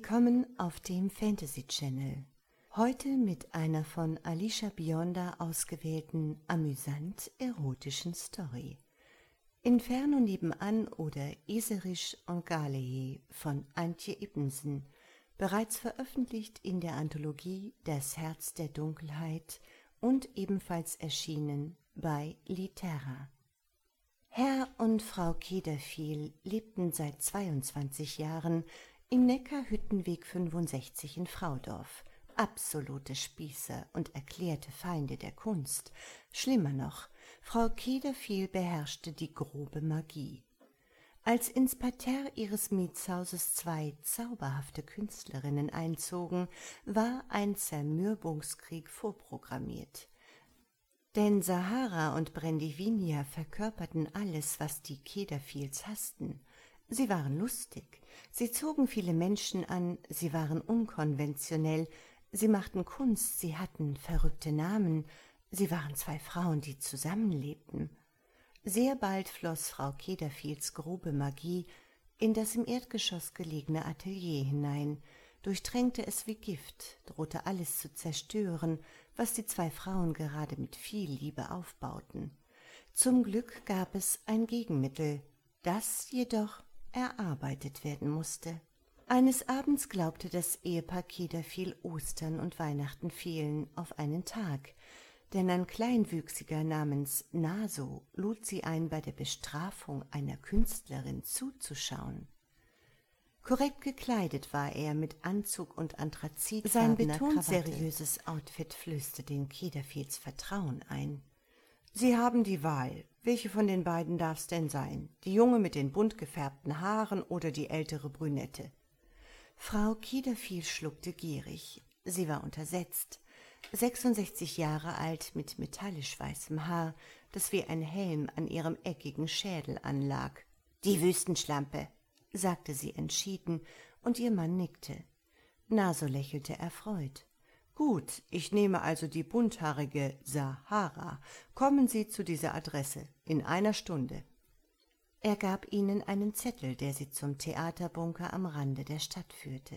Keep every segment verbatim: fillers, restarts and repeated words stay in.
Willkommen auf dem Fantasy Channel. Heute mit einer von Alicia Bionda ausgewählten, amüsant-erotischen Story. Inferno nebenan oder Iserisch en Galeae von Antje Ippensen, bereits veröffentlicht in der Anthologie Das Herz der Dunkelheit und ebenfalls erschienen bei Litera. Herr und Frau Kederviel lebten seit zweiundzwanzig Jahren im Neckarhüttenweg fünfundsechzig in Fraudorf, absolute Spießer und erklärte Feinde der Kunst. Schlimmer noch, Frau Kederviel beherrschte die grobe Magie. Als ins Parterre ihres Mietshauses zwei zauberhafte Künstlerinnen einzogen, war ein Zermürbungskrieg vorprogrammiert. Denn Sahara und Brandivinia verkörperten alles, was die Kederviels hassten. Sie waren lustig, sie zogen viele Menschen an, sie waren unkonventionell, sie machten Kunst, sie hatten verrückte Namen, sie waren zwei Frauen, die zusammenlebten. Sehr bald floss Frau Kederviels grobe Magie in das im Erdgeschoss gelegene Atelier hinein, durchtränkte es wie Gift, drohte alles zu zerstören, was die zwei Frauen gerade mit viel Liebe aufbauten. Zum Glück gab es ein Gegenmittel, das jedoch erarbeitet werden musste. Eines Abends glaubte das Ehepaar Kederviel, Ostern und Weihnachten fielen auf einen Tag, denn ein Kleinwüchsiger namens Naso lud sie ein, bei der Bestrafung einer Künstlerin zuzuschauen. Korrekt gekleidet war er mit Anzug und anthrazitfarbener Krawatte. Sein betont seriöses Outfit flößte den Kederviels Vertrauen ein. »Sie haben die Wahl. Welche von den beiden darf's denn sein? Die Junge mit den bunt gefärbten Haaren oder die ältere Brünette?« Frau Kederviel schluckte gierig. Sie war untersetzt. sechsundsechzig Jahre alt, mit metallisch weißem Haar, das wie ein Helm an ihrem eckigen Schädel anlag. »Die Wüstenschlampe«, sagte sie entschieden, und ihr Mann nickte. Naso lächelte erfreut. »Gut, ich nehme also die bunthaarige Sahara. Kommen Sie zu dieser Adresse, in einer Stunde.« Er gab ihnen einen Zettel, der sie zum Theaterbunker am Rande der Stadt führte.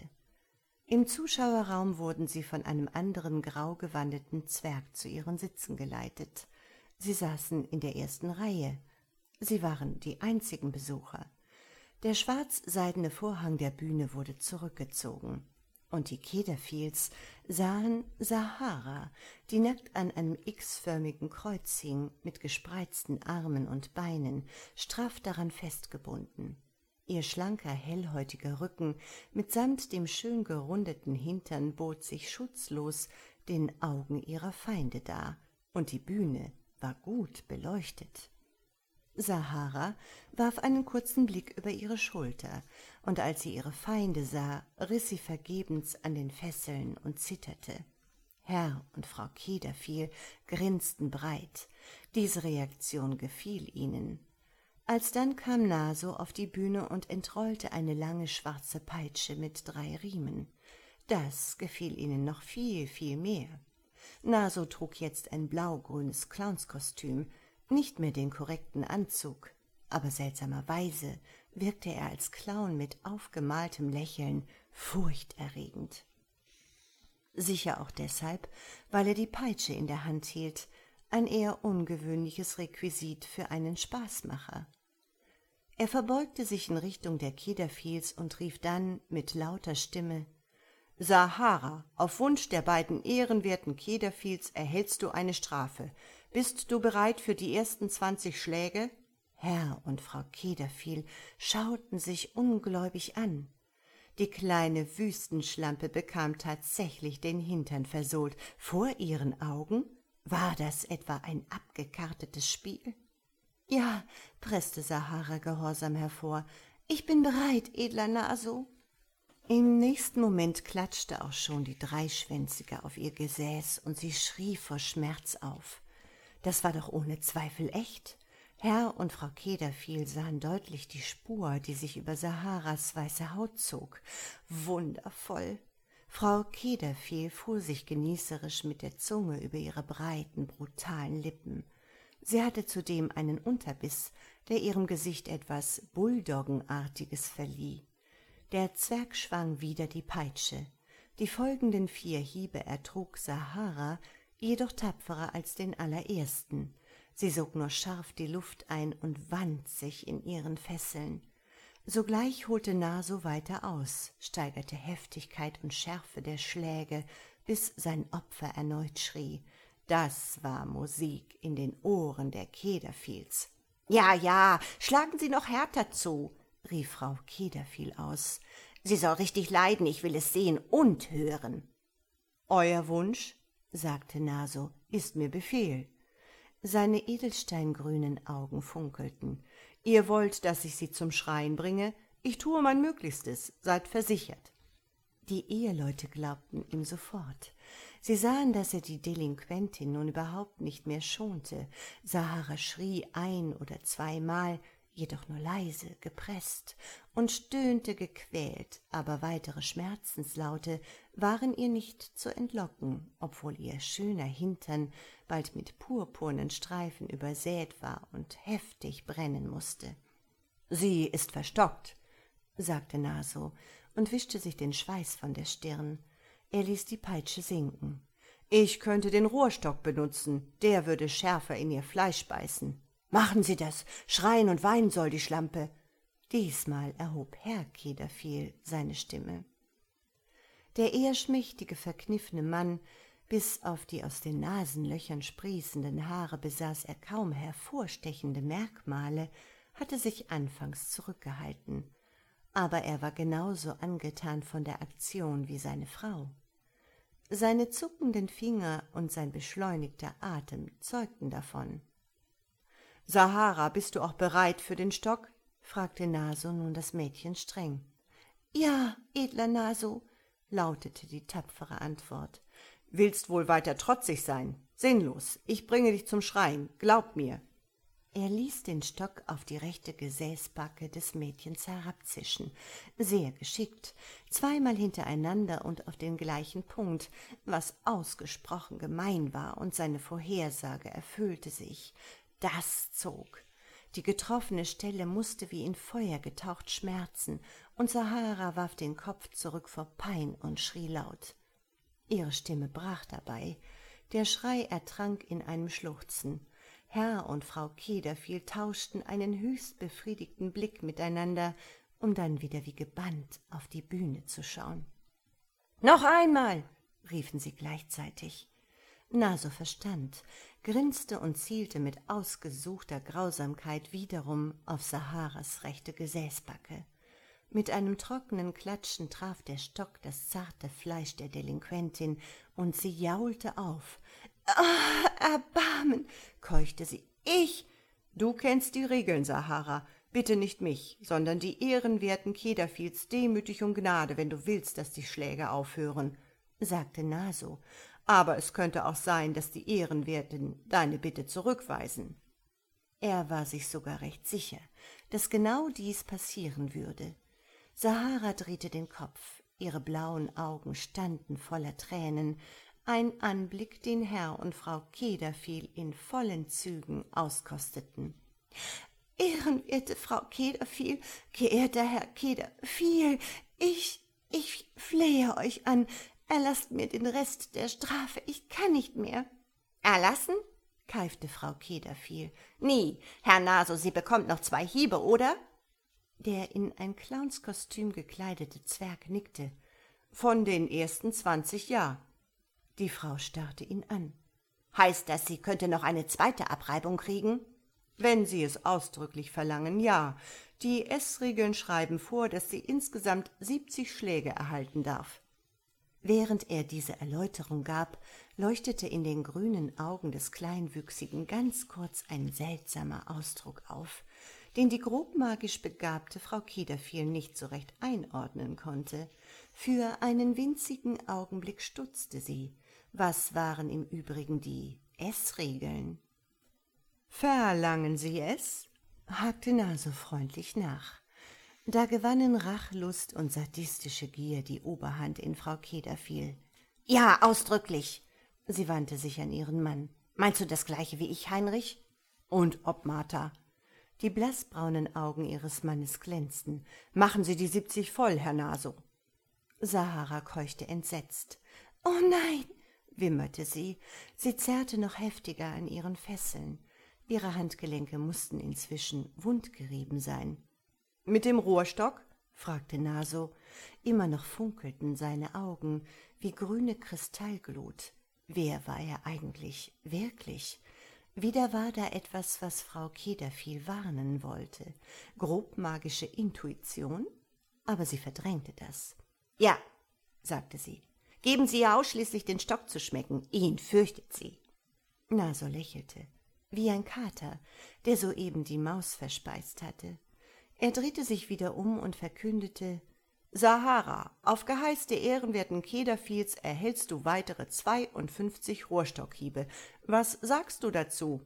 Im Zuschauerraum wurden sie von einem anderen grau gewandeten Zwerg zu ihren Sitzen geleitet. Sie saßen in der ersten Reihe. Sie waren die einzigen Besucher. Der schwarz-seidene Vorhang der Bühne wurde zurückgezogen, und die Kederviels sahen Sahara, die nackt an einem X-förmigen Kreuz hing, mit gespreizten Armen und Beinen, straff daran festgebunden. Ihr schlanker, hellhäutiger Rücken mitsamt dem schön gerundeten Hintern bot sich schutzlos den Augen ihrer Feinde dar, und die Bühne war gut beleuchtet. Sahara warf einen kurzen Blick über ihre Schulter, und als sie ihre Feinde sah, riss sie vergebens an den Fesseln und zitterte. Herr und Frau Kederviel grinsten breit. Diese Reaktion gefiel ihnen. Alsdann kam Naso auf die Bühne und entrollte eine lange schwarze Peitsche mit drei Riemen. Das gefiel ihnen noch viel, viel mehr. Naso trug jetzt ein blau-grünes Clownskostüm, nicht mehr den korrekten Anzug, aber seltsamerweise wirkte er als Clown mit aufgemaltem Lächeln furchterregend. Sicher auch deshalb, weil er die Peitsche in der Hand hielt, ein eher ungewöhnliches Requisit für einen Spaßmacher. Er verbeugte sich in Richtung der Kederviels und rief dann mit lauter Stimme: »Sahara, auf Wunsch der beiden ehrenwerten Kederviels erhältst du eine Strafe. Bist du bereit für die ersten zwanzig Schläge?« Herr und Frau Kederviel schauten sich ungläubig an. Die kleine Wüstenschlampe bekam tatsächlich den Hintern versohlt. Vor ihren Augen? War das etwa ein abgekartetes Spiel? »Ja«, presste Sahara gehorsam hervor, »ich bin bereit, edler Naso.« Im nächsten Moment klatschte auch schon die Dreischwänzige auf ihr Gesäß, und sie schrie vor Schmerz auf. Das war doch ohne Zweifel echt. Herr und Frau Kederviel sahen deutlich die Spur, die sich über Saharas weiße Haut zog. Wundervoll! Frau Kederviel fuhr sich genießerisch mit der Zunge über ihre breiten, brutalen Lippen. Sie hatte zudem einen Unterbiss, der ihrem Gesicht etwas Bulldoggenartiges verlieh. Der Zwerg schwang wieder die Peitsche. Die folgenden vier Hiebe ertrug Sahara, jedoch tapferer als den allerersten. Sie sog nur scharf die Luft ein und wand sich in ihren Fesseln. Sogleich holte Naso weiter aus, steigerte Heftigkeit und Schärfe der Schläge, bis sein Opfer erneut schrie. Das war Musik in den Ohren der Kederviels. »Ja, ja, schlagen Sie noch härter zu«, rief Frau Kederviel aus. »Sie soll richtig leiden, ich will es sehen und hören.« »Euer Wunsch«, sagte Naso, »ist mir Befehl.« Seine edelsteingrünen Augen funkelten. »Ihr wollt, dass ich sie zum Schreien bringe? Ich tue mein Möglichstes, seid versichert.« Die Eheleute glaubten ihm sofort. Sie sahen, dass er die Delinquentin nun überhaupt nicht mehr schonte. Sahara schrie ein oder zweimal, jedoch nur leise, gepresst, und stöhnte gequält, aber weitere Schmerzenslaute waren ihr nicht zu entlocken, obwohl ihr schöner Hintern bald mit purpurnen Streifen übersät war und heftig brennen musste. »Sie ist verstockt«, sagte Naso und wischte sich den Schweiß von der Stirn. Er ließ die Peitsche sinken. »Ich könnte den Rohrstock benutzen, der würde schärfer in ihr Fleisch beißen.« »Machen Sie das! Schreien und weinen soll die Schlampe!« Diesmal erhob Herr Kederviel seine Stimme. Der eher schmächtige, verkniffene Mann, bis auf die aus den Nasenlöchern sprießenden Haare besaß er kaum hervorstechende Merkmale, hatte sich anfangs zurückgehalten. Aber er war genauso angetan von der Aktion wie seine Frau. Seine zuckenden Finger und sein beschleunigter Atem zeugten davon. »Sahara, bist du auch bereit für den Stock?« fragte Naso nun das Mädchen streng. »Ja, edler Naso«, lautete die tapfere Antwort. »Willst wohl weiter trotzig sein? Sinnlos, ich bringe dich zum Schreien, glaub mir.« Er ließ den Stock auf die rechte Gesäßbacke des Mädchens herabzischen, sehr geschickt, zweimal hintereinander und auf den gleichen Punkt, was ausgesprochen gemein war, und seine Vorhersage erfüllte sich. Das zog. Die getroffene Stelle musste wie in Feuer getaucht schmerzen, und Sahara warf den Kopf zurück vor Pein und schrie laut. Ihre Stimme brach dabei. Der Schrei ertrank in einem Schluchzen. Herr und Frau Kederviel tauschten einen höchst befriedigten Blick miteinander, um dann wieder wie gebannt auf die Bühne zu schauen. »Noch einmal«, riefen sie gleichzeitig. Naso verstand, grinste und zielte mit ausgesuchter Grausamkeit wiederum auf Saharas rechte Gesäßbacke. Mit einem trockenen Klatschen traf der Stock das zarte Fleisch der Delinquentin, und sie jaulte auf. »Ah, Erbarmen«, keuchte sie. »Ich!« »Du kennst die Regeln, Sahara. Bitte nicht mich, sondern die ehrenwerten Kederviels demütig um Gnade, wenn du willst, dass die Schläge aufhören«, sagte Naso. »Aber es könnte auch sein, dass die Ehrenwerten deine Bitte zurückweisen.« Er war sich sogar recht sicher, dass genau dies passieren würde. Sahara drehte den Kopf, ihre blauen Augen standen voller Tränen, ein Anblick, den Herr und Frau Kederviel in vollen Zügen auskosteten. »Ehrenwerte Frau Kederviel, geehrter Herr Kederviel, ich, ich flehe euch an, erlasst mir den Rest der Strafe, ich kann nicht mehr.« »Erlassen?« keifte Frau Kederviel. »Nie, Herr Naso, sie bekommt noch zwei Hiebe, oder?« Der in ein Clownskostüm gekleidete Zwerg nickte. »Von den ersten zwanzig, ja.« Die Frau starrte ihn an. »Heißt das, sie könnte noch eine zweite Abreibung kriegen?« »Wenn Sie es ausdrücklich verlangen, ja. Die S-Regeln schreiben vor, dass sie insgesamt siebzig Schläge erhalten darf.« Während er diese Erläuterung gab, leuchtete in den grünen Augen des Kleinwüchsigen ganz kurz ein seltsamer Ausdruck auf, den die grobmagisch begabte Frau Kederviel nicht so recht einordnen konnte. Für einen winzigen Augenblick stutzte sie. Was waren im Übrigen die S-Regeln? »Verlangen Sie es?« hakte Naso freundlich nach. Da gewannen Rachlust und sadistische Gier die Oberhand in Frau Kederviel. »Ja, ausdrücklich!« Sie wandte sich an ihren Mann. »Meinst du das Gleiche wie ich, Heinrich?« »Und ob, Martha?« Die blassbraunen Augen ihres Mannes glänzten. »Machen Sie die siebzig voll, Herr Naso!« Sahara keuchte entsetzt. »Oh nein«, wimmerte sie. Sie zerrte noch heftiger an ihren Fesseln. Ihre Handgelenke mussten inzwischen wundgerieben sein. »Mit dem Rohrstock?« fragte Naso. Immer noch funkelten seine Augen wie grüne Kristallglut. Wer war er eigentlich, wirklich? Wieder war da etwas, was Frau Kederviel warnen wollte. Grobmagische Intuition? Aber sie verdrängte das. »Ja«, sagte sie, »geben Sie ihr ausschließlich den Stock zu schmecken. Ihn fürchtet sie.« Naso lächelte, wie ein Kater, der soeben die Maus verspeist hatte. Er drehte sich wieder um und verkündete, »Sahara, auf Geheiß der ehrenwerten Kederviels erhältst du weitere zweiundfünfzig Rohrstockhiebe. Was sagst du dazu?«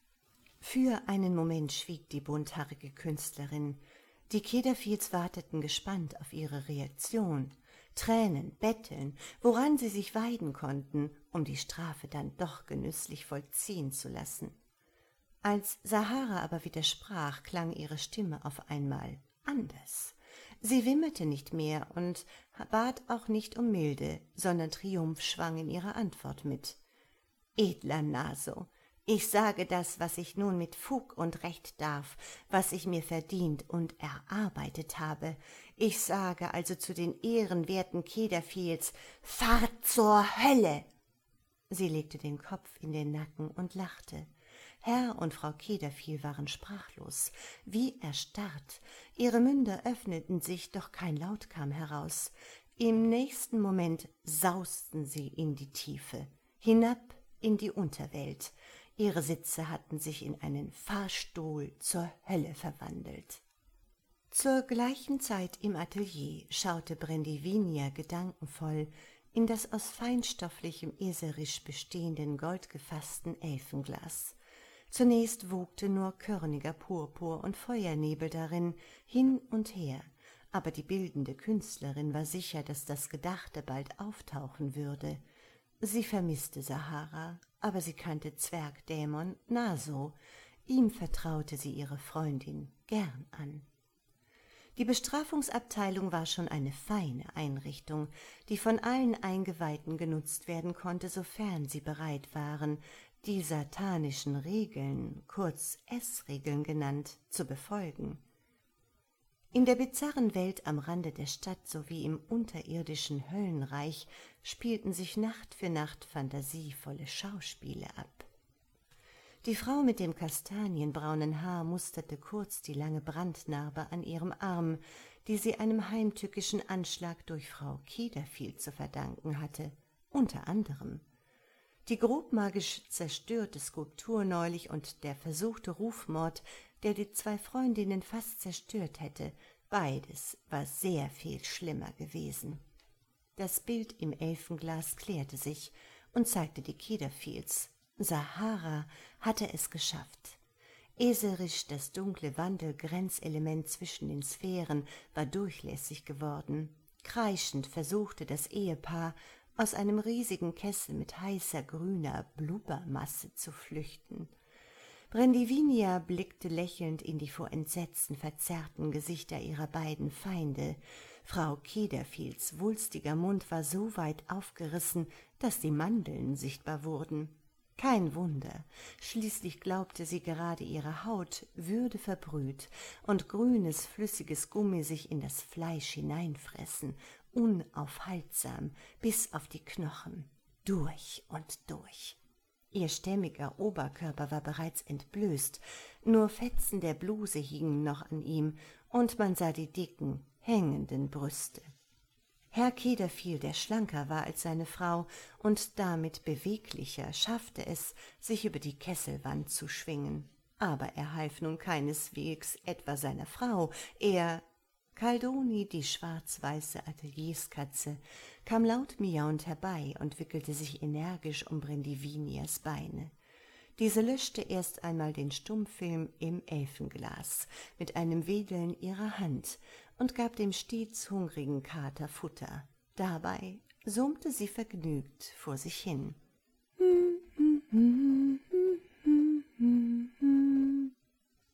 Für einen Moment schwieg die bunthaarige Künstlerin. Die Kederviels warteten gespannt auf ihre Reaktion. Tränen, Betteln, woran sie sich weiden konnten, um die Strafe dann doch genüsslich vollziehen zu lassen. Als Sahara aber widersprach, klang ihre Stimme auf einmal anders. Sie wimmerte nicht mehr und bat auch nicht um Milde, sondern Triumph schwang in ihrer Antwort mit. »Edler Naso, ich sage das, was ich nun mit Fug und Recht darf, was ich mir verdient und erarbeitet habe. Ich sage also zu den ehrenwerten Kederviels, fahrt zur Hölle!« Sie legte den Kopf in den Nacken und lachte. Herr und Frau Kederviel waren sprachlos, wie erstarrt. Ihre Münder öffneten sich, doch kein Laut kam heraus. Im nächsten Moment sausten sie in die Tiefe, hinab in die Unterwelt. Ihre Sitze hatten sich in einen Fahrstuhl zur Hölle verwandelt. Zur gleichen Zeit im Atelier schaute Brendivinia gedankenvoll in das aus feinstofflichem Eserisch bestehenden goldgefassten Elfenglas. Zunächst wogte nur körniger Purpur und Feuernebel darin hin und her, aber die bildende Künstlerin war sicher, dass das Gedachte bald auftauchen würde. Sie vermisste Sahara, aber sie kannte Zwergdämon Naso. Ihm vertraute sie ihre Freundin gern an. Die Bestrafungsabteilung war schon eine feine Einrichtung, die von allen Eingeweihten genutzt werden konnte, sofern sie bereit waren, die satanischen Regeln, kurz S-Regeln genannt, zu befolgen. In der bizarren Welt am Rande der Stadt sowie im unterirdischen Höllenreich spielten sich Nacht für Nacht fantasievolle Schauspiele ab. Die Frau mit dem kastanienbraunen Haar musterte kurz die lange Brandnarbe an ihrem Arm, die sie einem heimtückischen Anschlag durch Frau Kederviel zu verdanken hatte, unter anderem. Die grobmagisch zerstörte Skulptur neulich und der versuchte Rufmord, der die zwei Freundinnen fast zerstört hätte, beides war sehr viel schlimmer gewesen. Das Bild im Elfenglas klärte sich und zeigte die Kederviels. Sahara hatte es geschafft. Eserisch, das dunkle Wandelgrenzelement zwischen den Sphären, war durchlässig geworden. Kreischend versuchte das Ehepaar, aus einem riesigen Kessel mit heißer grüner Blubbermasse zu flüchten. Brendivinia blickte lächelnd in die vor Entsetzen verzerrten Gesichter ihrer beiden Feinde. Frau Kederviels wulstiger Mund war so weit aufgerissen, dass die Mandeln sichtbar wurden. Kein Wunder, schließlich glaubte sie gerade, ihre Haut würde verbrüht und grünes, flüssiges Gummi sich in das Fleisch hineinfressen, unaufhaltsam, bis auf die Knochen, durch und durch. Ihr stämmiger Oberkörper war bereits entblößt, nur Fetzen der Bluse hingen noch an ihm, und man sah die dicken, hängenden Brüste. Herr Kederviel, der schlanker war als seine Frau und damit beweglicher, schaffte es, sich über die Kesselwand zu schwingen. Aber er half nun keineswegs etwa seiner Frau, er, Kaldoni, die schwarz-weiße Atelierskatze, kam laut miauend herbei und wickelte sich energisch um Brendivinias Beine. Diese löschte erst einmal den Stummfilm im Elfenglas mit einem Wedeln ihrer Hand und gab dem stets hungrigen Kater Futter. Dabei summte sie vergnügt vor sich hin.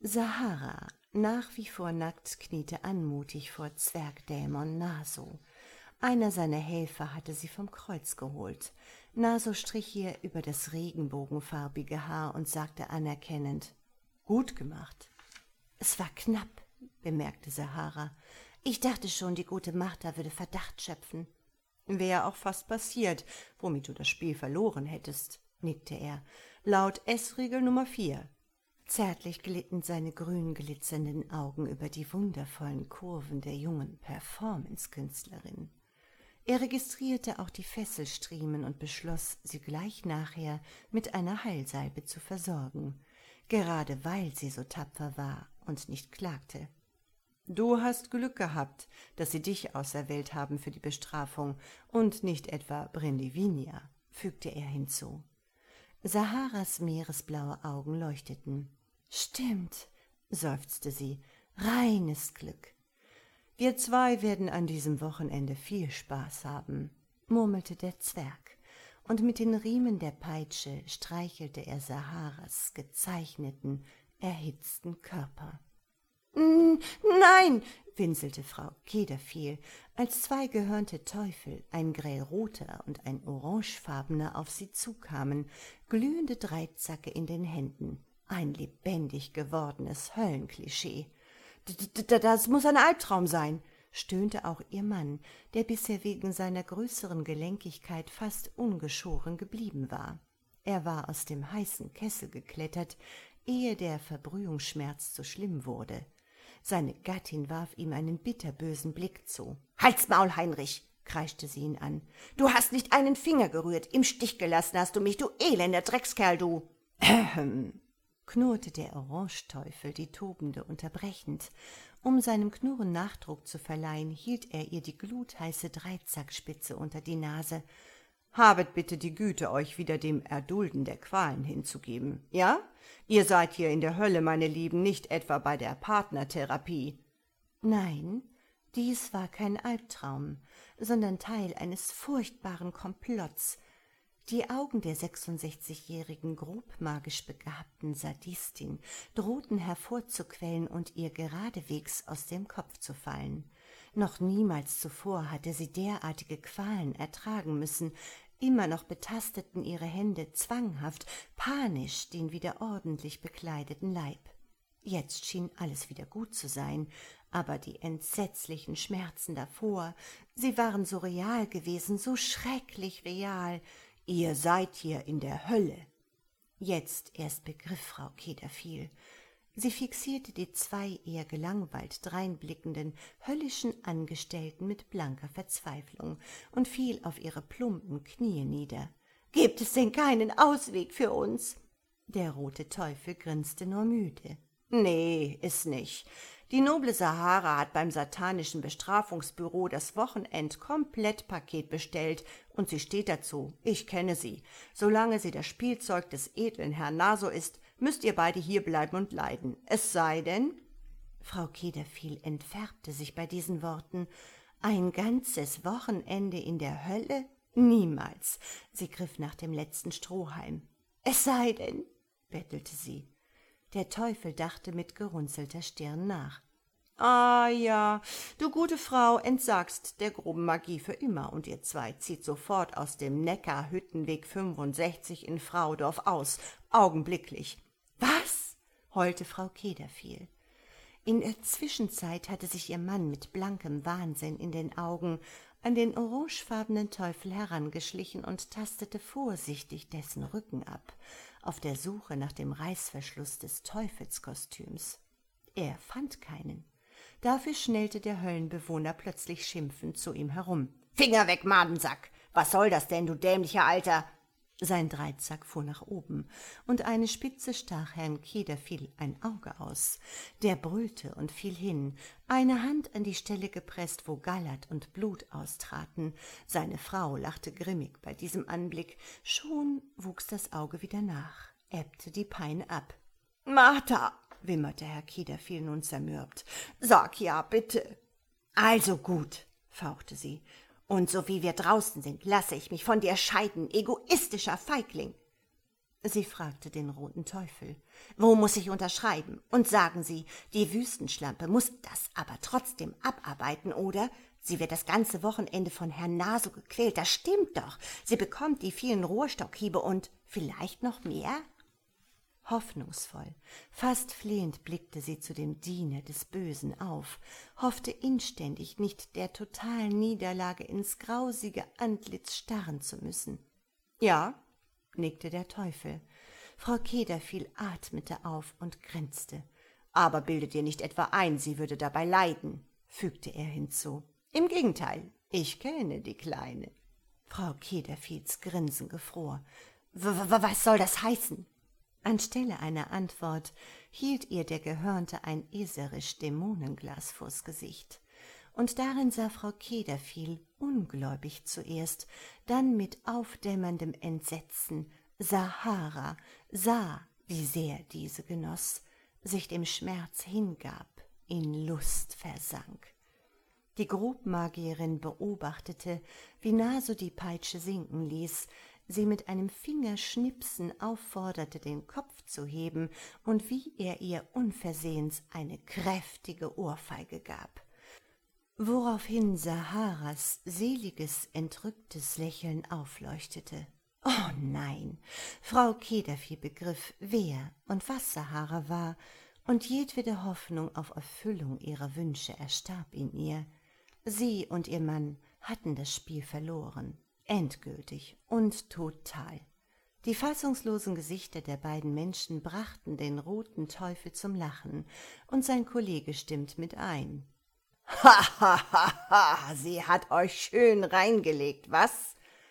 Sahara, nach wie vor nackt, kniete anmutig vor Zwergdämon Naso. Einer seiner Helfer hatte sie vom Kreuz geholt. Naso strich ihr über das regenbogenfarbige Haar und sagte anerkennend: »Gut gemacht.« »Es war knapp«, bemerkte Sahara. »Ich dachte schon, die gute Martha würde Verdacht schöpfen.« »Wäre auch fast passiert, womit du das Spiel verloren hättest«, nickte er. »Laut Essregel Nummer vier.« Zärtlich glitten seine grün glitzernden Augen über die wundervollen Kurven der jungen Performance-Künstlerin. Er registrierte auch die Fesselstriemen und beschloss, sie gleich nachher mit einer Heilsalbe zu versorgen, gerade weil sie so tapfer war und nicht klagte. »Du hast Glück gehabt, dass sie dich auserwählt haben für die Bestrafung und nicht etwa Brendivinia«, fügte er hinzu. Saharas meeresblaue Augen leuchteten. »Stimmt«, seufzte sie, »reines Glück.« »Wir zwei werden an diesem Wochenende viel Spaß haben«, murmelte der Zwerg, und mit den Riemen der Peitsche streichelte er Saharas gezeichneten, erhitzten Körper. »Nein«, winselte Frau Kederfiel, als zwei gehörnte Teufel, ein grellroter und ein orangefarbener, auf sie zukamen, glühende Dreizacke in den Händen, ein lebendig gewordenes Höllenklischee. »Das muss ein Albtraum sein«, stöhnte auch ihr Mann, der bisher wegen seiner größeren Gelenkigkeit fast ungeschoren geblieben war. Er war aus dem heißen Kessel geklettert, ehe der Verbrühungsschmerz zu schlimm wurde. Seine Gattin warf ihm einen bitterbösen Blick zu. »Halt's Maul, Heinrich«, kreischte sie ihn an. »Du hast nicht einen Finger gerührt, im Stich gelassen hast du mich, du elender Dreckskerl, du!« »Ahem«, knurrte der Orangeteufel die Tobende unterbrechend. Um seinem Knurren Nachdruck zu verleihen, hielt er ihr die glutheiße Dreizackspitze unter die Nase. »Habet bitte die Güte, euch wieder dem Erdulden der Qualen hinzugeben, ja? Ihr seid hier in der Hölle, meine Lieben, nicht etwa bei der Partnertherapie.« Nein, dies war kein Albtraum, sondern Teil eines furchtbaren Komplotts. Die Augen der sechsundsechzigjährigen grobmagisch begabten Sadistin drohten hervorzuquellen und ihr geradewegs aus dem Kopf zu fallen. Noch niemals zuvor hatte sie derartige Qualen ertragen müssen. Immer noch betasteten ihre Hände zwanghaft, panisch den wieder ordentlich bekleideten Leib. Jetzt schien alles wieder gut zu sein, aber die entsetzlichen Schmerzen davor, sie waren so real gewesen, so schrecklich real. »Ihr seid hier in der Hölle.« Jetzt erst begriff Frau Kederfiel. Sie fixierte die zwei eher gelangweilt dreinblickenden, höllischen Angestellten mit blanker Verzweiflung und fiel auf ihre plumpen Knie nieder. »Gibt es denn keinen Ausweg für uns?« Der rote Teufel grinste nur müde. »Nee, ist nicht. Die noble Sahara hat beim satanischen Bestrafungsbüro das Wochenend-Komplettpaket bestellt und sie steht dazu. Ich kenne sie. Solange sie das Spielzeug des edlen Herrn Naso ist, müsst ihr beide hierbleiben und leiden. Es sei denn...« Frau Kederfiel entfärbte sich bei diesen Worten. »Ein ganzes Wochenende in der Hölle? Niemals!« Sie griff nach dem letzten Strohhalm. »Es sei denn«, bettelte sie. Der Teufel dachte mit gerunzelter Stirn nach. »Ah ja, du gute Frau entsagst der groben Magie für immer, und ihr zwei zieht sofort aus dem Neckar-Hüttenweg fünfundsechzig in Fraudorf aus, augenblicklich.« »Was?« heulte Frau Kederfiel. In der Zwischenzeit hatte sich ihr Mann mit blankem Wahnsinn in den Augen an den orangefarbenen Teufel herangeschlichen und tastete vorsichtig dessen Rücken ab, auf der Suche nach dem Reißverschluss des Teufelskostüms. Er fand keinen. Dafür schnellte der Höllenbewohner plötzlich schimpfend zu ihm herum. »Finger weg, Madensack! Was soll das denn, du dämlicher Alter?« Sein Dreizack fuhr nach oben, und eine Spitze stach Herrn Kederfiel ein Auge aus. Der brüllte und fiel hin, eine Hand an die Stelle gepresst, wo Gallert und Blut austraten. Seine Frau lachte grimmig bei diesem Anblick. Schon wuchs das Auge wieder nach, ebbte die Pein ab. »Martha«, wimmerte Herr Kederfiel nun zermürbt, »sag ja, bitte.« »Also gut«, fauchte sie, »und so wie wir draußen sind, lasse ich mich von dir scheiden, egoistischer Feigling.« Sie fragte den roten Teufel. »Wo muss ich unterschreiben? Und sagen Sie, die Wüstenschlampe muss das aber trotzdem abarbeiten, oder? Sie wird das ganze Wochenende von Herrn Naso gequält, das stimmt doch. Sie bekommt die vielen Rohrstockhiebe und vielleicht noch mehr?« Hoffnungsvoll, fast flehend blickte sie zu dem Diener des Bösen auf, hoffte inständig, nicht der totalen Niederlage ins grausige Antlitz starren zu müssen. »Ja«, nickte der Teufel. Frau Kederviel atmete auf und grinste. »Aber bildet ihr nicht etwa ein, sie würde dabei leiden«, fügte er hinzu. »Im Gegenteil, ich kenne die Kleine.« Frau Kederviels Grinsen gefror. W »Was soll das heißen?« Anstelle einer Antwort hielt ihr der Gehörnte ein eserisch-Dämonenglas vors Gesicht. Und darin sah Frau Kederviel ungläubig zuerst, dann mit aufdämmerndem Entsetzen Sahara, sah, wie sehr diese genoss, sich dem Schmerz hingab, in Lust versank. Die Grobmagierin beobachtete, wie Naso die Peitsche sinken ließ, sie mit einem Fingerschnipsen aufforderte, den Kopf zu heben, und wie er ihr unversehens eine kräftige Ohrfeige gab. Woraufhin Saharas seliges, entrücktes Lächeln aufleuchtete. Oh nein, Frau Kederviel begriff, wer und was Sahara war, und jedwede Hoffnung auf Erfüllung ihrer Wünsche erstarb in ihr. Sie und ihr Mann hatten das Spiel verloren, endgültig und total. Die fassungslosen Gesichter der beiden Menschen brachten den roten Teufel zum Lachen, und sein Kollege stimmt mit ein. »Ha, ha, ha, ha, sie hat euch schön reingelegt, was?«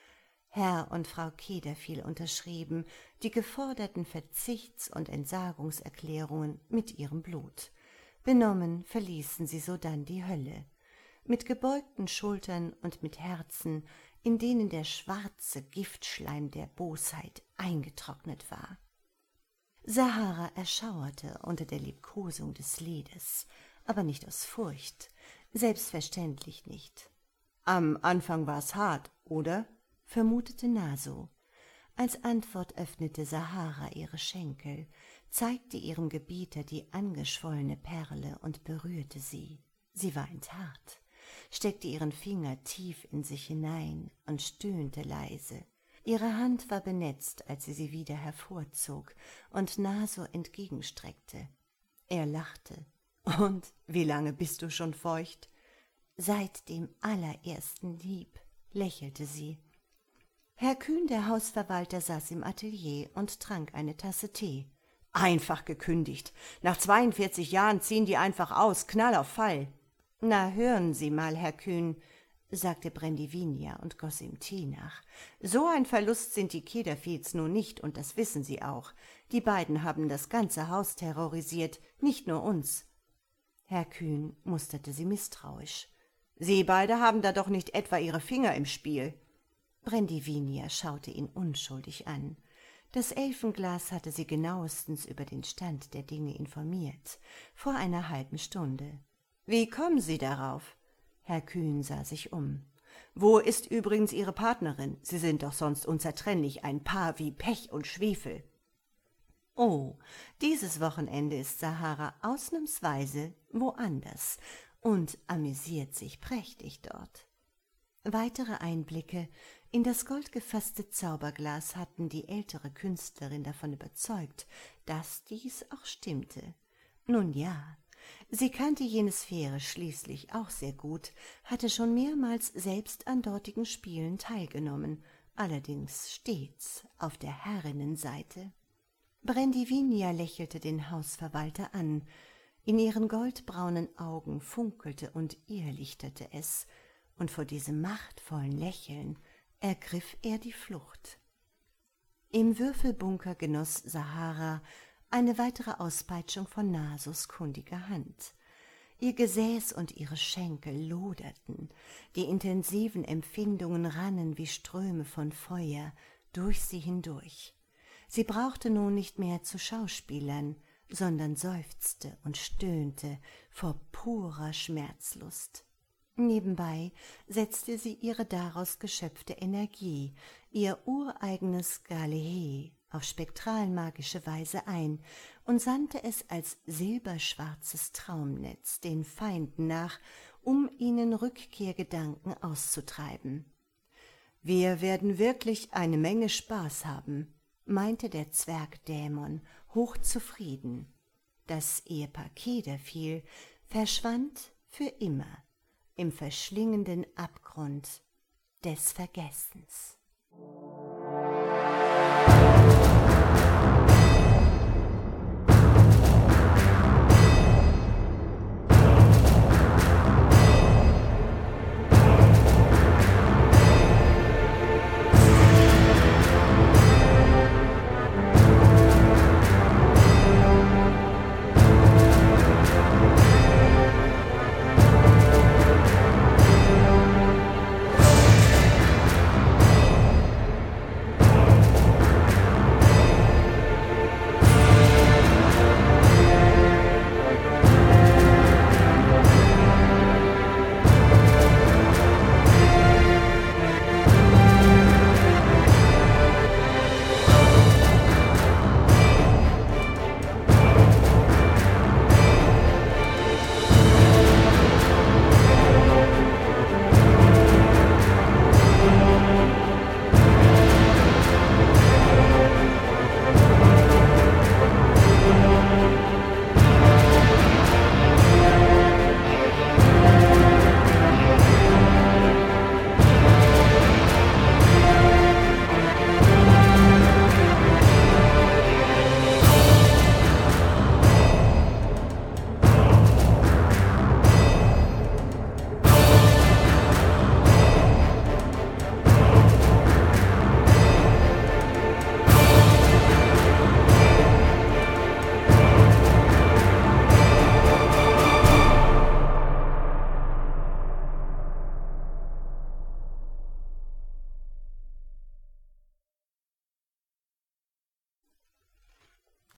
Herr und Frau Kederviel unterschrieben die geforderten Verzichts- und Entsagungserklärungen mit ihrem Blut. Benommen verließen sie sodann die Hölle, mit gebeugten Schultern und mit Herzen, in denen der schwarze Giftschleim der Bosheit eingetrocknet war. Sahara erschauerte unter der Liebkosung des Liedes, aber nicht aus Furcht, selbstverständlich nicht. »Am Anfang war's hart, oder?«, vermutete Naso. Als Antwort öffnete Sahara ihre Schenkel, zeigte ihrem Gebieter die angeschwollene Perle und berührte sie. Sie war enthart, steckte ihren Finger tief in sich hinein und stöhnte leise. Ihre Hand war benetzt, als sie sie wieder hervorzog und Naso entgegenstreckte. Er lachte. »Und wie lange bist du schon feucht?« »Seit dem allerersten Hieb«, lächelte sie. Herr Kühn, der Hausverwalter, saß im Atelier und trank eine Tasse Tee. »Einfach gekündigt. Nach zweiundvierzig Jahren ziehen die einfach aus, Knall auf Fall.« »Na, hören Sie mal, Herr Kühn«, sagte Brendivinia und goss ihm Tee nach. »So ein Verlust sind die Kederviels nun nicht, und das wissen Sie auch. Die beiden haben das ganze Haus terrorisiert, nicht nur uns.« Herr Kühn musterte sie misstrauisch. »Sie beide haben da doch nicht etwa Ihre Finger im Spiel?« Brendivinia schaute ihn unschuldig an. Das Elfenglas hatte sie genauestens über den Stand der Dinge informiert, vor einer halben Stunde. »Wie kommen Sie darauf?« Herr Kühn sah sich um. »Wo ist übrigens Ihre Partnerin? Sie sind doch sonst unzertrennlich, ein Paar wie Pech und Schwefel.« »Oh, dieses Wochenende ist Sahara ausnahmsweise woanders und amüsiert sich prächtig dort.« Weitere Einblicke in das goldgefasste Zauberglas hatten die ältere Künstlerin davon überzeugt, dass dies auch stimmte. Nun ja, sie kannte jene Sphäre schließlich auch sehr gut, hatte schon mehrmals selbst an dortigen Spielen teilgenommen, allerdings stets auf der Herrinnenseite. Brendivinia lächelte den Hausverwalter an. In ihren goldbraunen Augen funkelte und irrlichterte es, und vor diesem machtvollen Lächeln ergriff er die Flucht. Im Würfelbunker genoss Sahara eine weitere Auspeitschung von Nasos kundiger Hand. Ihr Gesäß und ihre Schenkel loderten, die intensiven Empfindungen rannen wie Ströme von Feuer durch sie hindurch. Sie brauchte nun nicht mehr zu schauspielern, sondern seufzte und stöhnte vor purer Schmerzlust. Nebenbei setzte sie ihre daraus geschöpfte Energie, ihr ureigenes Galehé, auf spektralmagische Weise ein und sandte es als silberschwarzes Traumnetz den Feinden nach, um ihnen Rückkehrgedanken auszutreiben. »Wir werden wirklich eine Menge Spaß haben«, meinte der Zwergdämon hochzufrieden. Das Ehepaar Kederviel verschwand für immer im verschlingenden Abgrund des Vergessens.